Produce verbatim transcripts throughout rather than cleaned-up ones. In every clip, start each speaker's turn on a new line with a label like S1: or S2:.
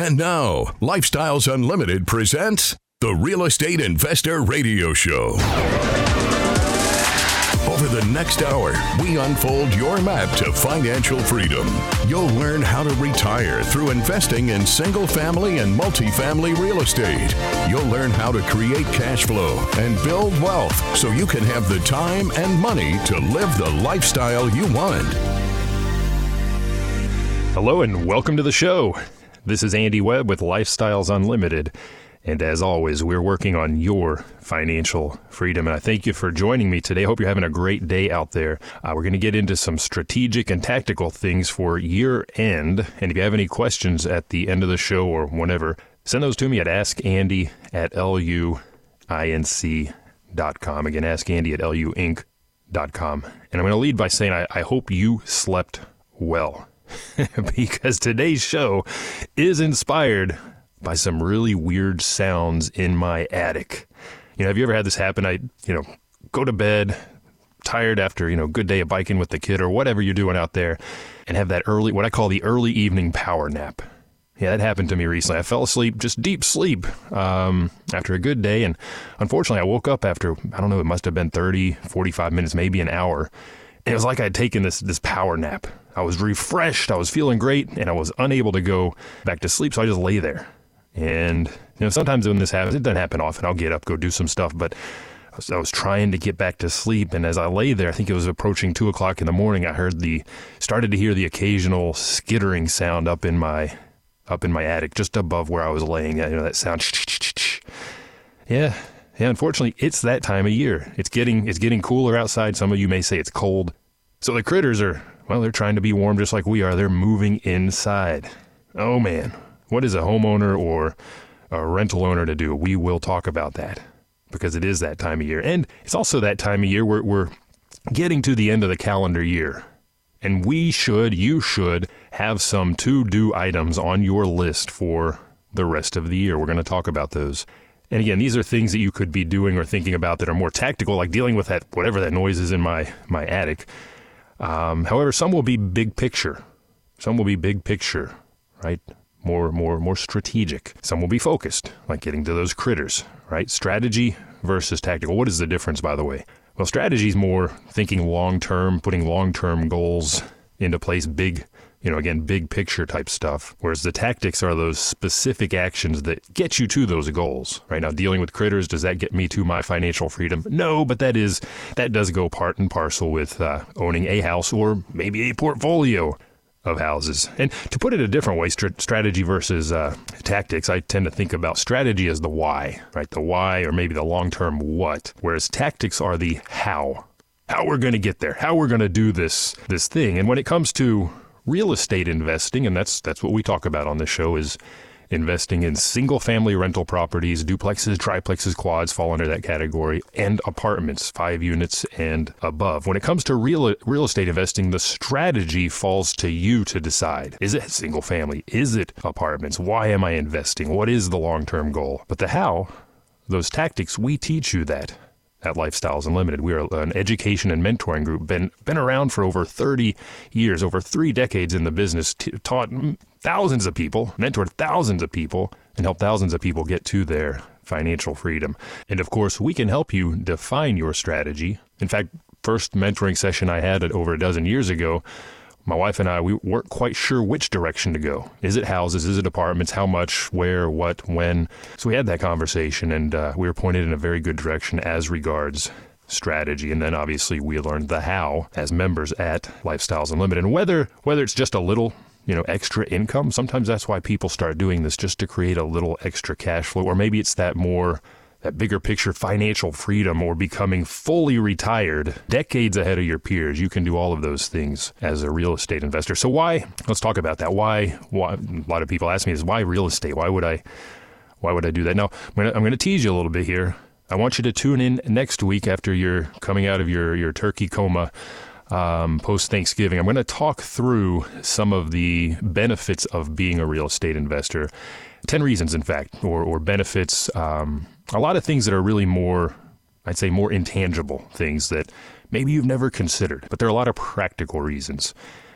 S1: And now, Lifestyles Unlimited presents the Real Estate Investor Radio Show. Over the next hour, we unfold your map to financial freedom. You'll learn how to retire through investing in single-family and multifamily real estate. You'll learn how to create cash flow and build wealth so you can have the time and money to live the lifestyle you want.
S2: Hello and welcome to the show. This is Andy Webb with Lifestyles Unlimited. And as always, we're working on your financial freedom. And I thank you for joining me today. I hope you're having a great day out there. Uh, we're going to get into some strategic and tactical things for year end. And if you have any questions at the end of the show or whenever, send those to me at askandy at luinc dot com. Again, askandy at luinc dot com. And I'm going to lead by saying I, I hope you slept well. Because today's show is inspired by some really weird sounds in my attic. You know, have you ever had this happen? I, you know, go to bed tired after, you know, good day of biking with the kid or whatever you're doing out there and have that early, what I call the early evening power nap. Yeah, that happened to me recently. I fell asleep, just deep sleep um, after a good day. And unfortunately, I woke up after, I don't know, it must have been thirty, forty-five minutes, maybe an hour. And it was like I'd taken this this power nap. I was refreshed, I was feeling great, and I was unable to go back to sleep, so I just lay there. And, you know, sometimes when this happens, it doesn't happen often, I'll get up, go do some stuff, but I was, I was trying to get back to sleep, and as I lay there, I think it was approaching two o'clock in the morning, I heard the, started to hear the occasional skittering sound up in my, up in my attic, just above where I was laying, you know, that sound. Yeah, yeah, unfortunately, it's that time of year. It's getting, it's getting cooler outside. Some of you may say it's cold. So the critters are, well, they're trying to be warm just like we are. They're moving inside. Oh man, what is a homeowner or a rental owner to do? We will talk about that because it is that time of year. And it's also that time of year where we're getting to the end of the calendar year. And we should, you should have some to-do items on your list for the rest of the year. We're going to talk about those. And again, these are things that you could be doing or thinking about that are more tactical, like dealing with that, whatever that noise is in my, my attic. Um, however, some will be big picture. Some will be big picture, right? More, more, more strategic. Some will be focused, like getting to those critters, right? Strategy versus tactical. What is the difference, by the way? Well, strategy is more thinking long-term, putting long-term goals into place, big, you know, again, big picture type stuff. Whereas the tactics are those specific actions that get you to those goals, right? Now, dealing with critters, does that get me to my financial freedom? No, but that is, that does go part and parcel with uh, owning a house or maybe a portfolio of houses. And to put it a different way, st- strategy versus uh, tactics, I tend to think about strategy as the why, right? The why or maybe the long-term what, whereas tactics are the how. How we're going to get there, how we're going to do this this thing. And when it comes to real estate investing, and that's that's what we talk about on this show, is investing in single-family rental properties, duplexes, triplexes, quads fall under that category, and apartments, five units and above. When it comes to real real estate investing, the strategy falls to you to decide. Is it single-family? Is it apartments? Why am I investing? What is the long-term goal? But the how, those tactics, we teach you that at Lifestyles Unlimited. We are an education and mentoring group, been been around for over thirty years, over three decades in the business, t- taught thousands of people, mentored thousands of people, and helped thousands of people get to their financial freedom. And of course, we can help you define your strategy. In fact, first mentoring session I had over a dozen years ago, my wife and I, we weren't quite sure which direction to go. Is it houses? Is it apartments? How much? Where? What? When? So we had that conversation, and uh, we were pointed in a very good direction as regards strategy. And then obviously we learned the how as members at Lifestyles Unlimited. And whether whether it's just a little, you know, extra income, sometimes that's why people start doing this, just to create a little extra cash flow. Or maybe it's that more that bigger picture financial freedom or becoming fully retired decades ahead of your peers. You can do all of those things as a real estate investor. So why, let's talk about that. Why, why, a lot of people ask me is why real estate? Why would I, why would I do that? Now, I'm going to, I'm going to tease you a little bit here. I want you to tune in next week after you're coming out of your, your turkey coma um, post-Thanksgiving. I'm going to talk through some of the benefits of being a real estate investor. ten reasons, in fact, or, or benefits, um, a lot of things that are really more, I'd say more intangible things that maybe you've never considered, but there are a lot of practical reasons.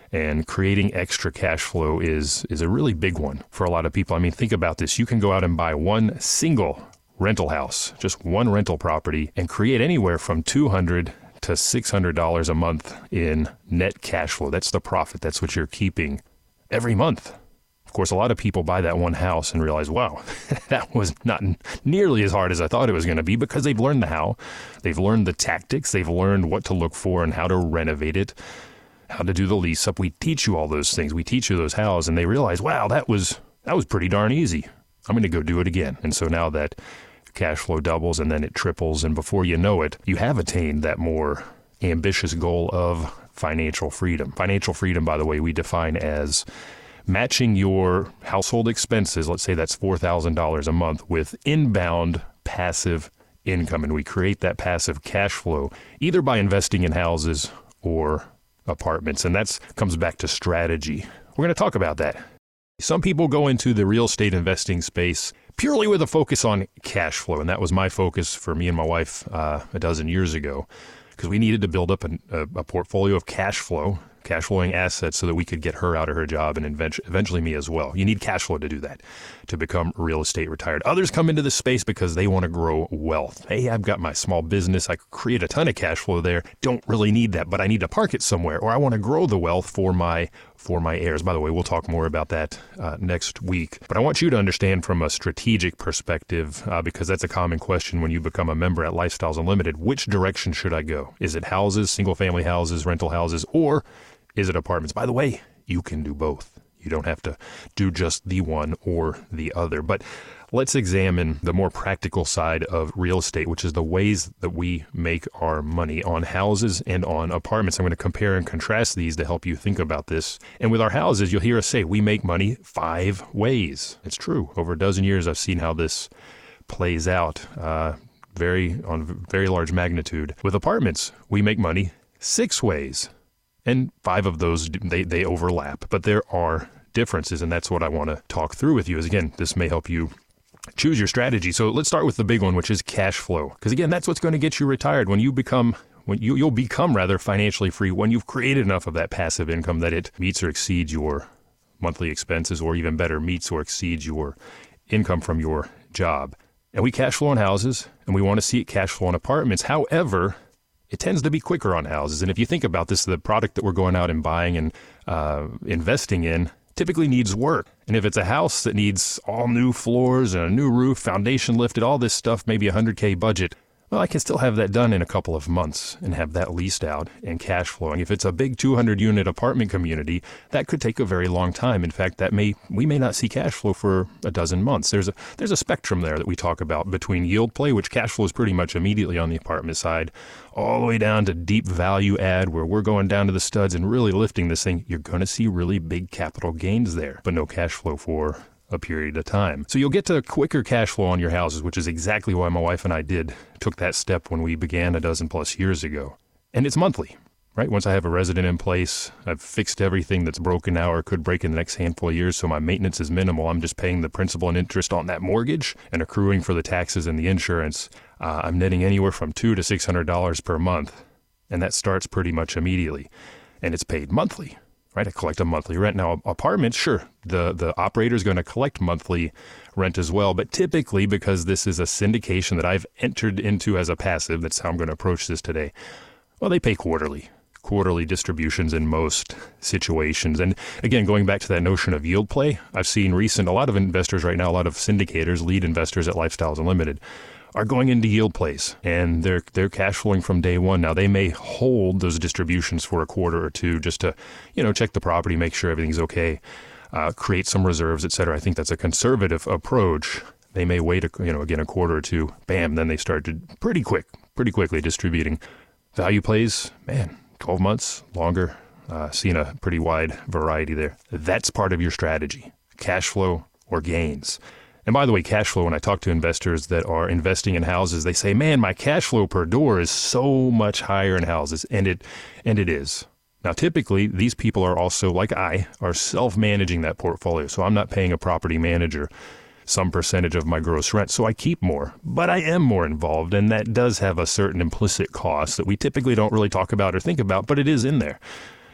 S2: And creating extra cash flow is is a really big one for a lot of people. I mean, think about this. You can go out and buy one single rental house, just one rental property, and create anywhere from two hundred dollars to six hundred dollars a month in net cash flow. That's the profit. That's what you're keeping every month. Of course, a lot of people buy that one house and realize, wow, that was not nearly as hard as I thought it was going to be, because they've learned the how. They've learned the tactics. They've learned what to look for and how to renovate it, how to do the lease up. We teach you all those things. We teach you those hows, and they realize, wow, that was that was pretty darn easy. I'm going to go do it again. And so now that cash flow doubles and then it triples, and before you know it, you have attained that more ambitious goal of financial freedom. Financial freedom, by the way, we define as matching your household expenses, let's say that's four thousand dollars a month, with inbound passive income. And we create that passive cash flow either by investing in houses or apartments. And that comes back to strategy. We're going to talk about that. Some people go into the real estate investing space purely with a focus on cash flow. And that was my focus for me and my wife uh, a dozen years ago, because we needed to build up an, a, a portfolio of cash flow, cash flowing assets, so that we could get her out of her job and eventually me as well. You need cash flow to do that, to become real estate retired. Others come into this space because they want to grow wealth. Hey, I've got my small business. I create a ton of cash flow there. Don't really need that, but I need to park it somewhere, or I want to grow the wealth for my for my heirs. By the way, we'll talk more about that uh, next week. But I want you to understand from a strategic perspective, uh, because that's a common question when you become a member at Lifestyles Unlimited. Which direction should I go? Is it houses, single-family houses, rental houses, or is it apartments? By the way, you can do both. You don't have to do just the one or the other. But let's examine the more practical side of real estate, which is the ways that we make our money on houses and on apartments. I'm going to compare and contrast these to help you think about this. And with our houses, you'll hear us say we make money five ways. It's true. Over a dozen years, I've seen how this plays out uh, very on very large magnitude. With apartments, we make money six ways. And five of those, they, they overlap. But there are differences, and that's what I want to talk through with you. Is again, this may help you choose your strategy. So let's start with the big one, which is cash flow. Because again, that's what's going to get you retired. When you become, when you, you'll become rather financially free when you've created enough of that passive income that it meets or exceeds your monthly expenses, or even better, meets or exceeds your income from your job. And we cash flow on houses, and we want to see it cash flow on apartments. However, it tends to be quicker on houses. And if you think about this, the product that we're going out and buying and uh, investing in typically needs work. And if it's a house that needs all new floors and a new roof, foundation lifted, all this stuff, maybe a one hundred K budget, well, I can still have that done in a couple of months and have that leased out and cash flowing. If it's a big two hundred unit apartment community, that could take a very long time. In fact, that may we may not see cash flow for a dozen months. There's a there's a spectrum there that we talk about between yield play, which cash flows pretty much immediately on the apartment side, all the way down to deep value add, where we're going down to the studs and really lifting this thing. You're going to see really big capital gains there, but no cash flow for a period of time. So you'll get to quicker cash flow on your houses, which is exactly why my wife and I did took that step when we began a dozen plus years ago. And it's monthly, right? Once I have a resident in place, I've fixed everything that's broken now or could break in the next handful of years, so my maintenance is minimal. I'm just paying the principal and interest on that mortgage and accruing for the taxes and the insurance. Uh, I'm netting anywhere from two to six hundred dollars per month, and that starts pretty much immediately. And it's paid monthly. Right, I collect a monthly rent. Now, apartments, sure, the, the operator is going to collect monthly rent as well, but typically, because this is a syndication that I've entered into as a passive, that's how I'm going to approach this today, well, they pay quarterly, quarterly distributions in most situations. And again, going back to that notion of yield play, I've seen recent, a lot of investors right now, a lot of syndicators, lead investors at Lifestyles Unlimited, are going into yield plays, and they're they're cash flowing from day one. Now, they may hold those distributions for a quarter or two just to, you know, check the property, make sure everything's okay, uh, create some reserves, et cetera. I think that's a conservative approach. They may wait, a, you know, again, a quarter or two, bam, then they start to pretty quick, pretty quickly distributing. Value plays, man, twelve months, longer, uh, seeing a pretty wide variety there. That's part of your strategy, cash flow or gains. And by the way, cash flow, when I talk to investors that are investing in houses, they say, man, my cash flow per door is so much higher in houses. And it and it is. Now, typically, these people are also, like I, are self-managing that portfolio. So I'm not paying a property manager some percentage of my gross rent. So I keep more, but I am more involved. And that does have a certain implicit cost that we typically don't really talk about or think about, but it is in there.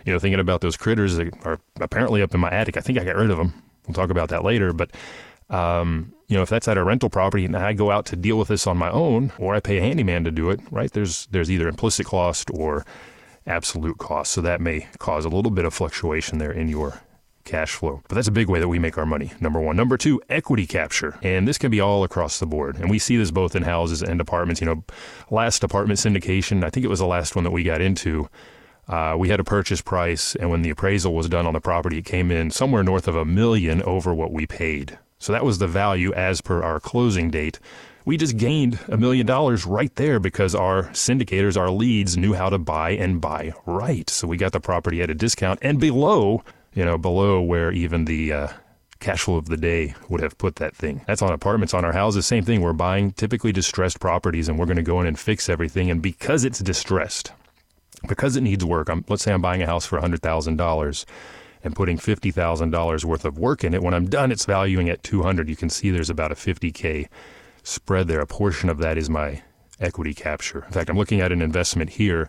S2: you know, thinking about those critters that are apparently up in my attic. I think I got rid of them. We'll talk about that later. But, um, you know, if that's at a rental property and I go out to deal with this on my own, or I pay a handyman to do it, right, there's there's either implicit cost or absolute cost. So that may cause a little bit of fluctuation there in your cash flow. But that's a big way that we make our money, number one. Number two, equity capture. And this can be all across the board. And we see this both in houses and apartments. You know, last apartment syndication, I think it was the last one that we got into, uh, we had a purchase price, and when the appraisal was done on the property, it came in somewhere north of a million over what we paid. So that was the value as per our closing date. We just gained a million dollars right there because our syndicators, our leads, knew how to buy and buy right. So we got the property at a discount and below you know, below where even the uh, cash flow of the day would have put that thing. That's on apartments. On our houses, same thing. We're buying typically distressed properties, and we're going to go in and fix everything. And because it's distressed, because it needs work, I'm, let's say I'm buying a house for one hundred thousand dollars and putting fifty thousand dollars worth of work in it. When I'm done, it's valuing at two hundred thousand dollars. You can see there's about a fifty thousand spread there. A portion of that is my equity capture. In fact, I'm looking at an investment here,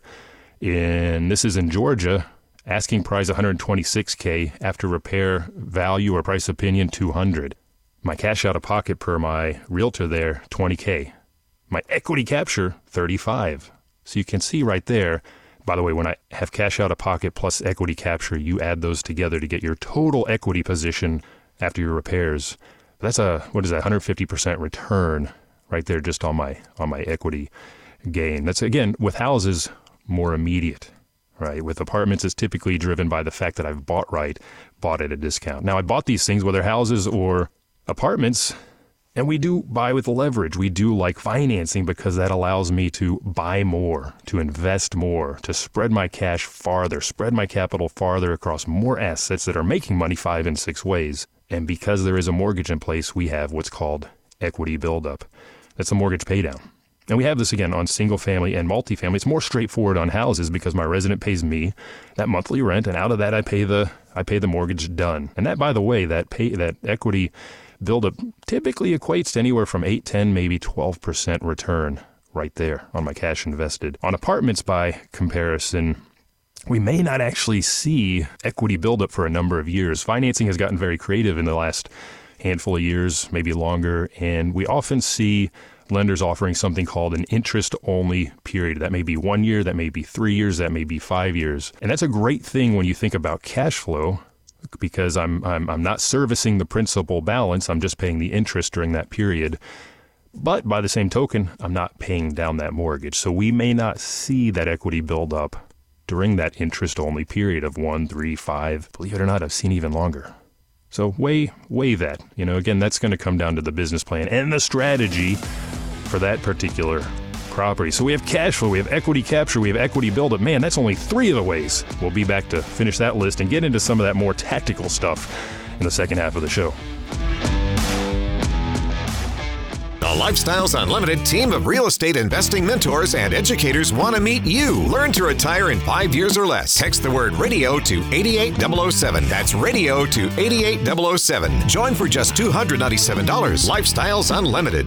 S2: in this is in Georgia. Asking price one hundred twenty-six thousand, after repair value or price opinion two hundred. My cash out of pocket per my realtor there, twenty thousand. My equity capture, thirty-five. So you can see right there, by the way, when I have cash out of pocket plus equity capture, you add those together to get your total equity position after your repairs. That's a, what is that, one hundred fifty percent return right there just on my on my equity gain. That's, again, with houses, more immediate. Right. With apartments, it's typically driven by the fact that I've bought right, bought at a discount. Now, I bought these things, whether houses or apartments, and we do buy with leverage. We do like financing because that allows me to buy more, to invest more, to spread my cash farther, spread my capital farther across more assets that are making money five and six ways. And because there is a mortgage in place, we have what's called equity buildup. That's a mortgage paydown. And we have this, again, on single family and multifamily. It's more straightforward on houses because my resident pays me that monthly rent, and out of that I pay the I pay the mortgage done. And that, by the way, that pay that equity buildup typically equates to anywhere from eight, ten, maybe twelve percent return right there on my cash invested. On apartments, by comparison, we may not actually see equity buildup for a number of years. Financing has gotten very creative in the last handful of years, maybe longer, and we often see lenders offering something called an interest-only period. That may be one year, that may be three years, that may be five years. And that's a great thing when you think about cash flow, because I'm I'm I'm not servicing the principal balance, I'm just paying the interest during that period. But by the same token, I'm not paying down that mortgage. So we may not see that equity build up during that interest-only period of one, three, five. Believe it or not, I've seen even longer. So weigh, weigh that. You know, again, that's going to come down to the business plan and the strategy for that particular property. So we have cash flow, we have equity capture, we have equity buildup. Man, that's only three of the ways. We'll be back to finish that list and get into some of that more tactical stuff in the second half of the show.
S3: The Lifestyles Unlimited team of real estate investing mentors and educators want to meet you. Learn to retire in five years or less. Text the word radio to eight eight zero zero seven. That's radio to eight eight zero zero seven. Join for just two hundred ninety-seven dollars. Lifestyles Unlimited.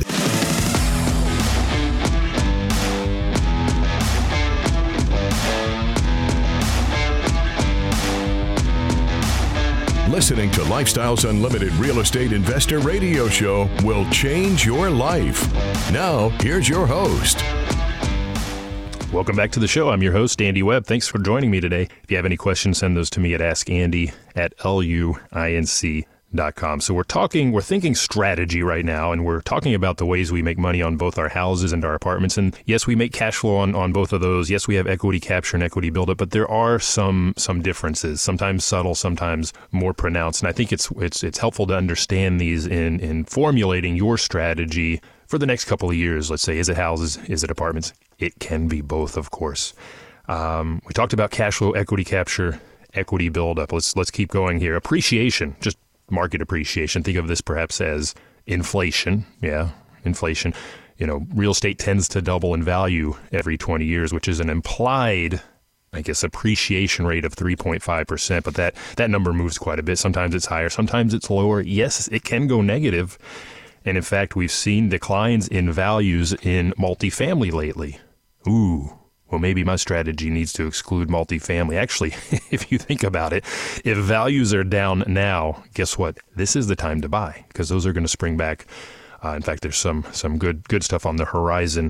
S1: Listening to Lifestyles Unlimited Real Estate Investor Radio Show will change your life. Now, here's your host.
S2: Welcome back to the show. I'm your host, Andy Webb. Thanks for joining me today. If you have any questions, send those to me at ask andy at luinc dot com. So we're talking, we're thinking strategy right now, and we're talking about the ways we make money on both our houses and our apartments. And yes, we make cash flow on, on both of those. Yes, we have equity capture and equity buildup, but there are some some differences, sometimes subtle, sometimes more pronounced. And I think it's it's it's helpful to understand these in in formulating your strategy for the next couple of years. Let's say, is it houses? Is it apartments? It can be both, of course. Um, we talked about cash flow, equity capture, equity buildup. Let's let's keep going here. Appreciation, just market appreciation. Think of this perhaps as inflation. Yeah, inflation. You know, real estate tends to double in value every twenty years, which is an implied, I guess, appreciation rate of three point five percent. But that, that number moves quite a bit. Sometimes it's higher, sometimes it's lower. Yes, it can go negative. And in fact, we've seen declines in values in multifamily lately. Ooh, well, maybe my strategy needs to exclude multifamily. Actually, if you think about it, if values are down now, guess what? This is the time to buy because those are going to spring back. Uh, in fact, there's some some good good stuff on the horizon.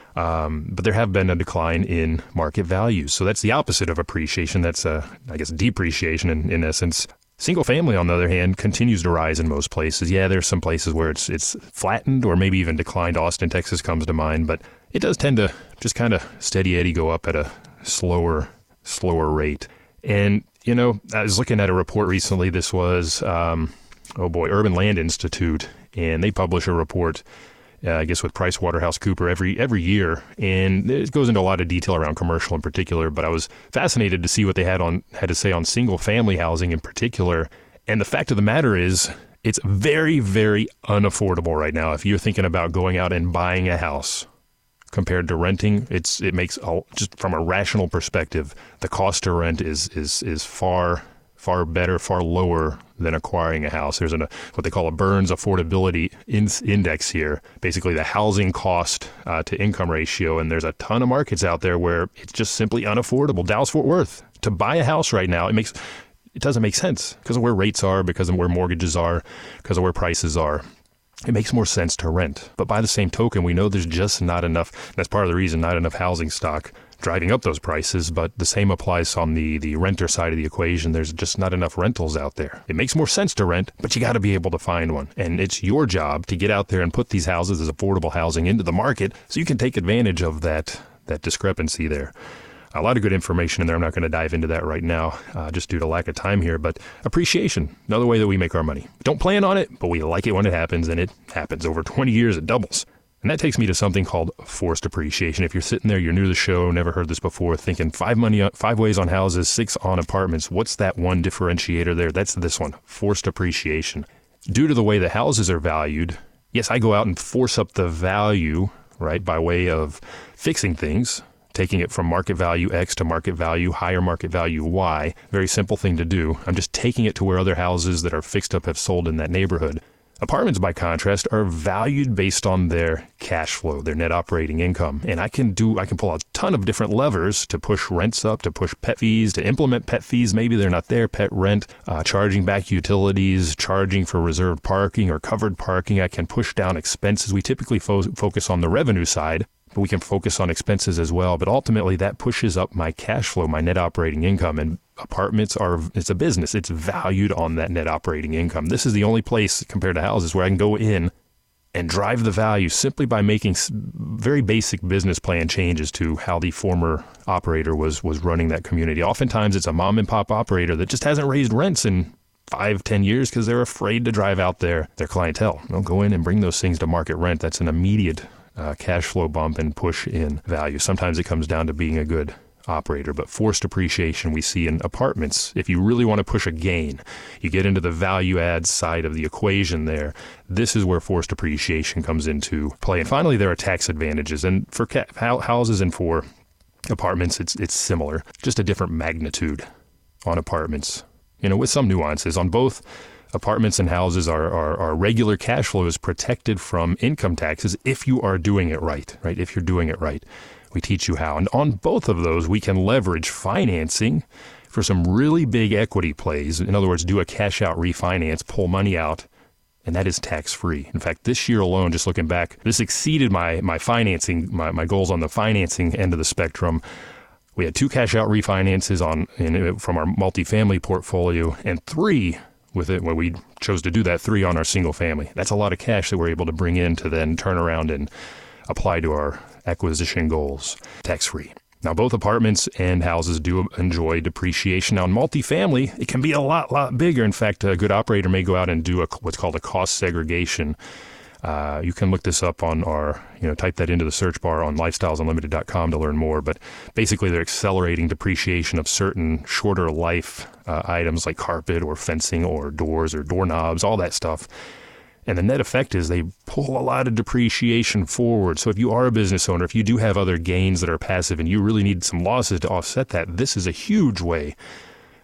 S2: Um, but there have been a decline in market values. So that's the opposite of appreciation. That's, uh, I guess, depreciation in, in essence. Single family, on the other hand, continues to rise in most places. Yeah, there's some places where it's it's flattened or maybe even declined. Austin, Texas comes to mind, but it does tend to just kind of steady eddy go up at a slower, slower rate. And, you know, I was looking at a report recently. This was, um, oh boy, Urban Land Institute, and they publish a report Uh, I guess with PricewaterhouseCoopers every every year, and it goes into a lot of detail around commercial in particular. But I was fascinated to see what they had on had to say on single family housing in particular. And the fact of the matter is, it's very, very unaffordable right now. If you're thinking about going out and buying a house compared to renting, it's it makes a, just from a rational perspective, the cost to rent is is is far. far better, far lower than acquiring a house. There's an, a, what they call a Burns affordability in, index here, basically the housing cost uh, to income ratio. And there's a ton of markets out there where it's just simply unaffordable. Dallas-Fort Worth, to buy a house right now, it makes it doesn't make sense because of where rates are, because of where mortgages are, because of where prices are. It makes more sense to rent. But by the same token, we know there's just not enough. That's part of the reason, not enough housing stock driving up those prices, but the same applies on the, the renter side of the equation. There's just not enough rentals out there. It makes more sense to rent, but you got to be able to find one. And it's your job to get out there and put these houses as affordable housing into the market so you can take advantage of that, that discrepancy there. A lot of good information in there. I'm not going to dive into that right now, uh, just due to lack of time here. But appreciation, another way that we make our money. Don't plan on it, but we like it when it happens, and it happens. Over twenty years, it doubles. And that takes me to something called forced appreciation. If you're sitting there, you're new to the show, never heard this before, thinking five money, five ways on houses, six on apartments. What's that one differentiator there? That's this one, forced appreciation. Due to the way the houses are valued, yes, I go out and force up the value, right, by way of fixing things, taking it from market value X to market value, higher market value Y. Very simple thing to do. I'm just taking it to where other houses that are fixed up have sold in that neighborhood. Apartments, by contrast, are valued based on their cash flow, their net operating income. And I can do, I can pull a ton of different levers to push rents up, to push pet fees, to implement pet fees. Maybe they're not there, pet rent, uh, charging back utilities, charging for reserved parking or covered parking. I can push down expenses. We typically fo- focus on the revenue side, but we can focus on expenses as well. But ultimately, that pushes up my cash flow, my net operating income. And apartments are, it's a business. It's valued on that net operating income. This is the only place compared to houses where I can go in and drive the value simply by making very basic business plan changes to how the former operator was, was running that community. Oftentimes, it's a mom and pop operator that just hasn't raised rents in five, ten years because they're afraid to drive out their, their clientele. They'll go in and bring those things to market rent. That's an immediate uh, cash flow bump and push in value. Sometimes it comes down to being a good operator, but forced appreciation we see in apartments. If you really want to push a gain, you get into the value add side of the equation there. This is where forced appreciation comes into play. And finally, there are tax advantages. And for ca- houses and for apartments, it's it's similar, just a different magnitude on apartments, you know, with some nuances. On both apartments and houses, our, our, our regular cash flow is protected from income taxes if you are doing it right, right? If you're doing it right. We teach you how. And on both of those, we can leverage financing for some really big equity plays. In other words, do a cash out refinance, pull money out, and that is tax-free. In fact, this year alone, just looking back, this exceeded my my financing, my, my goals on the financing end of the spectrum. We had two cash out refinances on in, from our multifamily portfolio, and three with it when we chose to do that, three on our single family. That's a lot of cash that we're able to bring in to then turn around and apply to our acquisition goals, tax-free. Now, both apartments and houses do enjoy depreciation. Now, in multifamily, it can be a lot, lot bigger. In fact, a good operator may go out and do a, what's called a cost segregation. Uh, you can look this up on our, you know, type that into the search bar on lifestyles unlimited dot com to learn more. But basically, they're accelerating depreciation of certain shorter life uh, items like carpet or fencing or doors or doorknobs, all that stuff. And the net effect is they pull a lot of depreciation forward. So if you are a business owner, if you do have other gains that are passive and you really need some losses to offset that, this is a huge way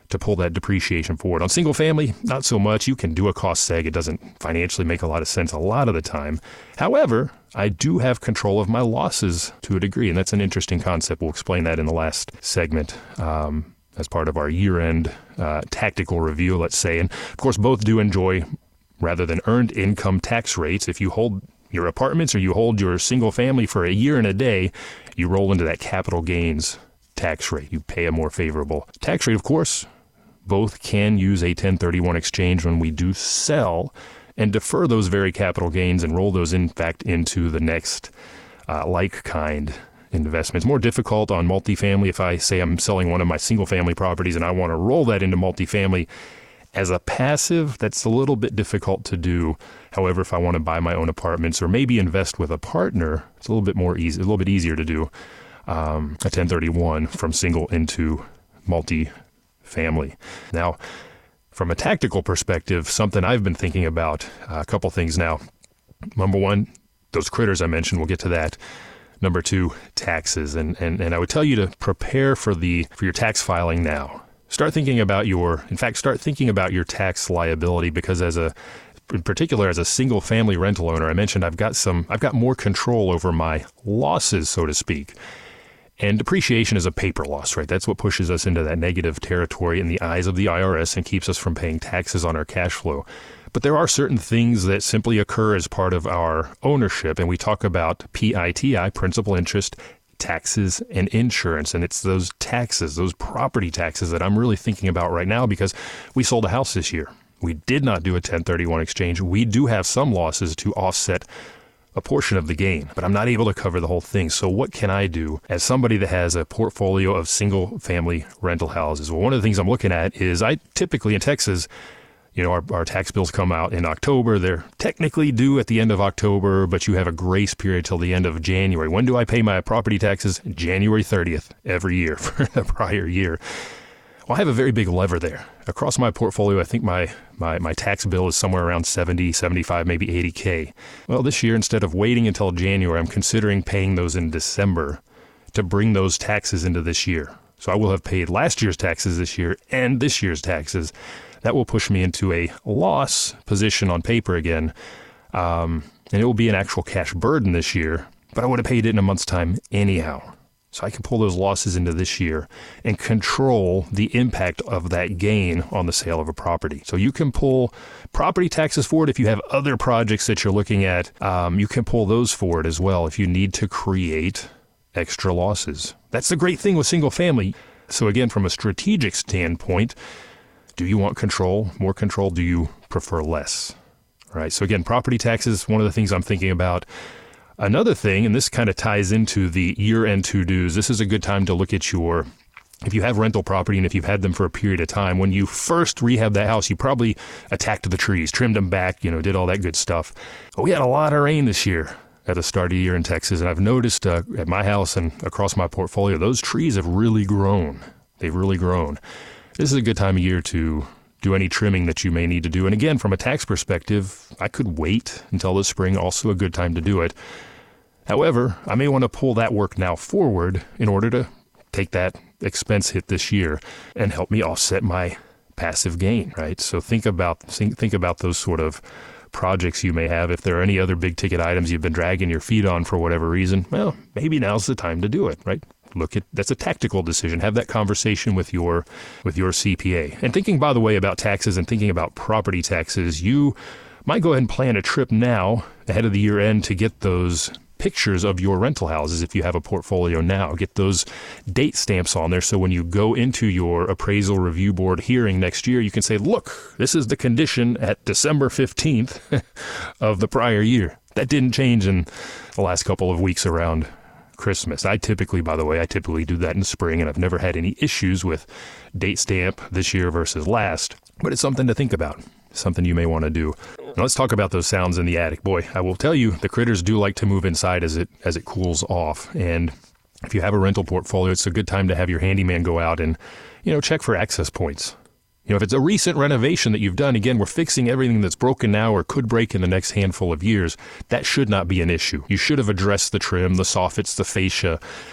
S2: to pull that depreciation forward. On single family, not so much. You can do a cost seg. It doesn't financially make a lot of sense a lot of the time. However, I do have control of my losses to a degree, and that's an interesting concept. We'll explain that in the last segment um, as part of our year-end uh, tactical review, let's say. And of course, both do enjoy, rather than earned income tax rates, if you hold your apartments or you hold your single family for a year and a day, you roll into that capital gains tax rate. You pay a more favorable tax rate, of course. Both can use a ten thirty-one exchange when we do sell and defer those very capital gains and roll those, in fact, into the next uh, like kind investment. It's more difficult on multifamily. If I say I'm selling one of my single family properties and I want to roll that into multifamily as a passive, that's a little bit difficult to do. However, if I want to buy my own apartments or maybe invest with a partner, it's a little bit more easy, a little bit easier to do um, a ten thirty-one from single into multi family. Now, from a tactical perspective, something I've been thinking about, uh, a couple things now. Number one, those critters I mentioned, we'll get to that. Number two, taxes. And, and, and I would tell you to prepare for the for your tax filing now. Start thinking about your, in fact, start thinking about your tax liability, because as a, in particular, as a single family rental owner, I mentioned I've got some, I've got more control over my losses, so to speak. And depreciation is a paper loss, right? That's what pushes us into that negative territory in the eyes of the I R S and keeps us from paying taxes on our cash flow. But there are certain things that simply occur as part of our ownership. And we talk about P I T I, principal, interest, taxes, and insurance. And it's those taxes, those property taxes that I'm really thinking about right now, because we sold a house this year. We did not do a ten thirty-one exchange. We do have some losses to offset a portion of the gain, but I'm not able to cover the whole thing. So what can I do as somebody that has a portfolio of single family rental houses? Well, one of the things I'm looking at is I typically in Texas, you know, our, our tax bills come out in October. They're technically due at the end of October, but you have a grace period till the end of January. When do I pay my property taxes? January thirtieth every year for the prior year. Well, I have a very big lever there. Across my portfolio, I think my, my, my tax bill is somewhere around seventy, seventy-five, maybe eighty K. Well, this year, instead of waiting until January, I'm considering paying those in December to bring those taxes into this year. So I will have paid last year's taxes this year and this year's taxes. That will push me into a loss position on paper again. Um, and it will be an actual cash burden this year, but I would have paid it in a month's time anyhow. So I can pull those losses into this year and control the impact of that gain on the sale of a property. So you can pull property taxes forward if you have other projects that you're looking at. Um, you can pull those forward as well if you need to create extra losses. That's the great thing with single family. So again, from a strategic standpoint, do you want control, more control? Do you prefer less? All right. So again, property taxes, one of the things I'm thinking about. Another thing, and this kind of ties into the year-end to-dos, this is a good time to look at your, if you have rental property and if you've had them for a period of time, when you first rehab that house, you probably attacked the trees, trimmed them back, you know, did all that good stuff. But we had a lot of rain this year at the start of the year in Texas, and I've noticed uh, at my house and across my portfolio, those trees have really grown. They've really grown. This is a good time of year to do any trimming that you may need to do. And again, from a tax perspective, I could wait until the spring, also a good time to do it. However, I may want to pull that work now forward in order to take that expense hit this year and help me offset my passive gain, right? So think about think, think about those sort of projects you may have. If there are any other big ticket items you've been dragging your feet on for whatever reason, well, maybe now's the time to do it, right? Look at, that's a tactical decision. Have that conversation with your with your C P A. And thinking, by the way, about taxes and thinking about property taxes, you might go ahead and plan a trip now ahead of the year end to get those pictures of your rental houses if you have a portfolio now. Get those date stamps on there so when you go into your appraisal review board hearing next year, you can say, look, this is the condition at December fifteenth of the prior year. That didn't change in the last couple of weeks around Christmas. I typically, by the way, I typically do that in spring, and I've never had any issues with date stamp this year versus last. But it's something to think about, something you may want to do. Now let's talk about those sounds in the attic. Boy, I will tell you, the critters do like to move inside as it as it cools off. And if you have a rental portfolio, it's a good time to have your handyman go out and, you know, check for access points. You know, if it's a recent renovation that you've done, again, we're fixing everything that's broken now or could break in the next handful of years. That should not be an issue. You should have addressed the trim, the soffits, the fascia,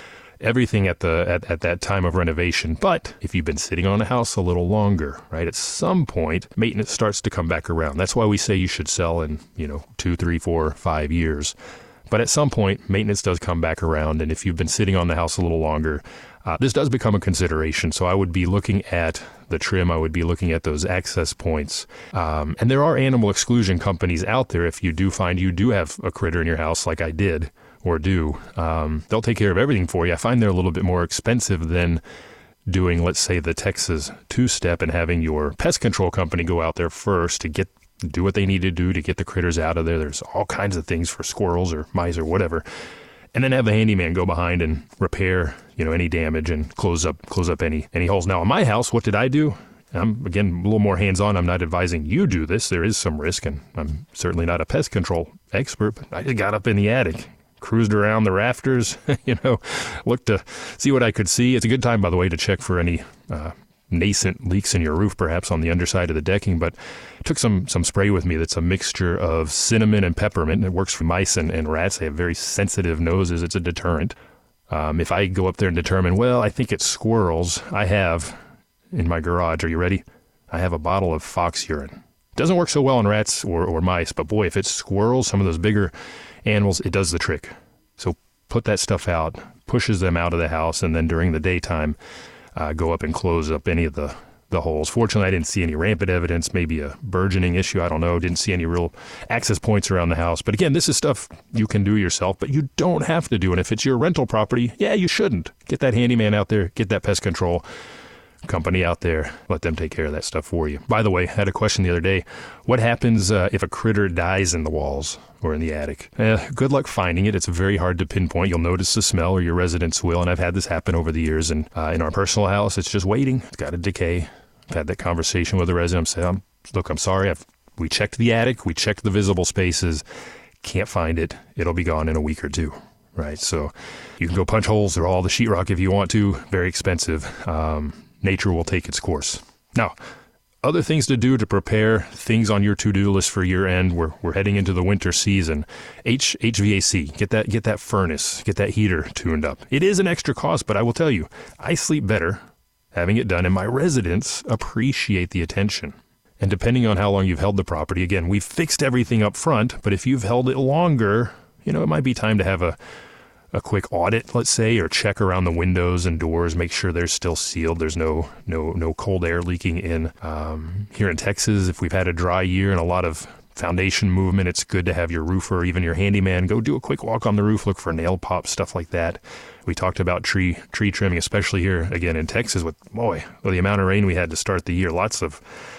S2: everything at the at, at that time of renovation. But if you've been sitting on a house a little longer, right, at some point, maintenance starts to come back around. That's why we say you should sell in, you know, two, three, four, five years. But at some point, maintenance does come back around. And if you've been sitting on the house a little longer, uh, this does become a consideration. So I would be looking at the trim. I would be looking at those access points. Um, and there are animal exclusion companies out there. If you do find you do have a critter in your house like I did or do, um, they'll take care of everything for you. I find they're a little bit more expensive than doing, let's say, the Texas two-step and having your pest control company go out there first to get do what they need to do to get the critters out of there. There's all kinds of things for squirrels or mice or whatever. And then have the handyman go behind and repair, you know, any damage and close up close up any any holes. Now, in my house, what did I do? I'm, again, a little more hands-on. I'm not advising you do this. There is some risk, and I'm certainly not a pest control expert, but I just got up in the attic, cruised around the rafters, you know, looked to see what I could see. It's a good time, by the way, to check for any uh, nascent leaks in your roof, perhaps on the underside of the decking, but took some some spray with me that's a mixture of cinnamon and peppermint. It works for mice and, and rats. They have very sensitive noses. It's a deterrent. Um, if I go up there and determine, well, I think it's squirrels, I have in my garage, are you ready? I have a bottle of fox urine. Doesn't work so well on rats or, or mice, but boy, if it's squirrels, some of those bigger animals, it does the trick. So put that stuff out, pushes them out of the house, and then during the daytime, Uh, go up and close up any of the, the holes. Fortunately, I didn't see any rampant evidence, maybe a burgeoning issue. I don't know. Didn't see any real access points around the house. But again, this is stuff you can do yourself, but you don't have to do. And if it's your rental property, yeah, you shouldn't. Get that handyman out there. Get that pest control company out there. Let them take care of that stuff for you. By the way, I had a question the other day. What happens uh, if a critter dies in the walls or in the attic? Eh, good luck finding it. It's very hard to pinpoint. You'll notice the smell, or your residents will, and I've had this happen over the years. And uh, in our personal house, it's just waiting. It's got to decay. I've had that conversation with the resident. Say, I'm, look, I'm sorry. I've, we checked the attic. We checked the visible spaces. Can't find it. It'll be gone in a week or two. Right? So you can go punch holes through all the sheetrock if you want to. Very expensive. Um, nature will take its course. Now, other things to do to prepare, things on your to-do list for year end. We're we're heading into the winter season. H HVAC, get that get that furnace, get that heater tuned up. It is an extra cost, but I will tell you, I sleep better having it done, and my residents appreciate the attention. And depending on how long you've held the property, again, we've fixed everything up front, but if you've held it longer, you know, it might be time to have a a quick audit, let's say, or check around the windows and doors, make sure they're still sealed. There's no no no cold air leaking in. Um, here in Texas, if we've had a dry year and a lot of foundation movement, it's good to have your roofer or even your handyman go do a quick walk on the roof, look for nail pops, stuff like that. We talked about tree tree trimming, especially here, again, in Texas with, boy, well, the amount of rain we had to start the year, lots of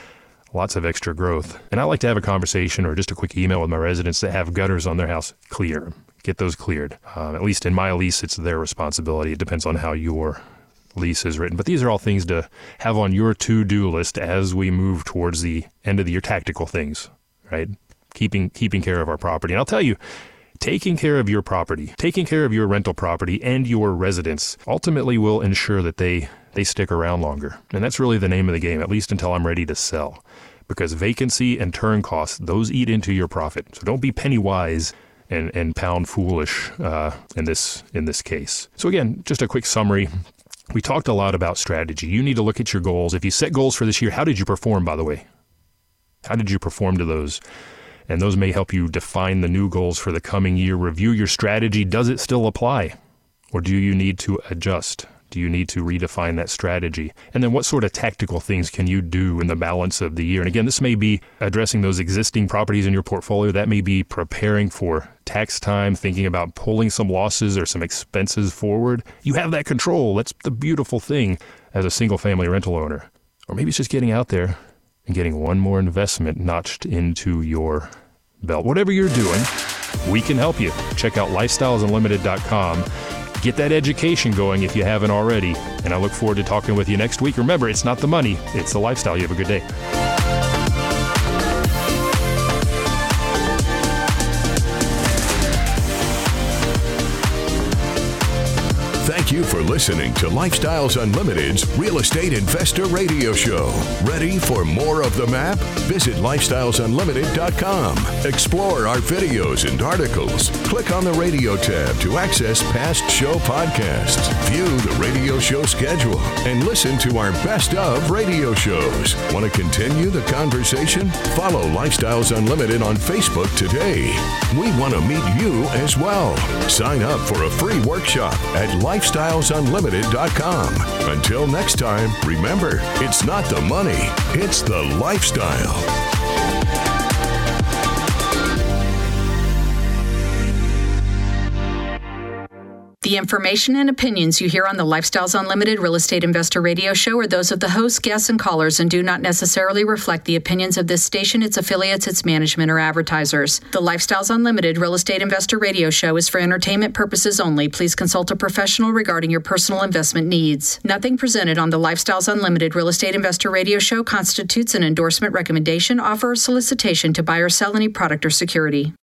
S2: lots of extra growth. And I like to have a conversation or just a quick email with my residents that have gutters on their house. Clear. Get those cleared. Um, at least in my lease, it's their responsibility. It depends on how your lease is written. But these are all things to have on your to-do list as we move towards the end of the year. Tactical things, right? Keeping keeping care of our property. And I'll tell you, taking care of your property, taking care of your rental property and your residents ultimately will ensure that they, they stick around longer. And that's really the name of the game, at least until I'm ready to sell. Because vacancy and turn costs, those eat into your profit. So don't be penny wise and, and pound foolish uh, in this in this case. So again, just a quick summary. We talked a lot about strategy. You need to look at your goals. If you set goals for this year, how did you perform, by the way? How did you perform to those? And those may help you define the new goals for the coming year. Review your strategy. Does it still apply? Or do you need to adjust? Do you need to redefine that strategy? And then what sort of tactical things can you do in the balance of the year? And again, this may be addressing those existing properties in your portfolio. That may be preparing for tax time, thinking about pulling some losses or some expenses forward. You have that control. That's the beautiful thing as a single family rental owner. Or maybe it's just getting out there and getting one more investment notched into your belt. Whatever you're doing, we can help you. Check out lifestyles unlimited dot com. Get that education going if you haven't already. And I look forward to talking with you next week. Remember, it's not the money, it's the lifestyle. You have a good day.
S1: Thank Thank you for listening to Lifestyles Unlimited's Real Estate Investor Radio Show. Ready for more of the map? Visit lifestyles unlimited dot com. Explore our videos and articles. Click on the radio tab to access past show podcasts. View the radio show schedule and listen to our best of radio shows. Want to continue the conversation? Follow Lifestyles Unlimited on Facebook today. We want to meet you as well. Sign up for a free workshop at lifestyles unlimited dot com. Until next time, remember, it's not the money, it's the lifestyle.
S4: The information and opinions you hear on the Lifestyles Unlimited Real Estate Investor Radio Show are those of the hosts, guests, and callers and do not necessarily reflect the opinions of this station, its affiliates, its management, or advertisers. The Lifestyles Unlimited Real Estate Investor Radio Show is for entertainment purposes only. Please consult a professional regarding your personal investment needs. Nothing presented on the Lifestyles Unlimited Real Estate Investor Radio Show constitutes an endorsement, recommendation, offer, or solicitation to buy or sell any product or security.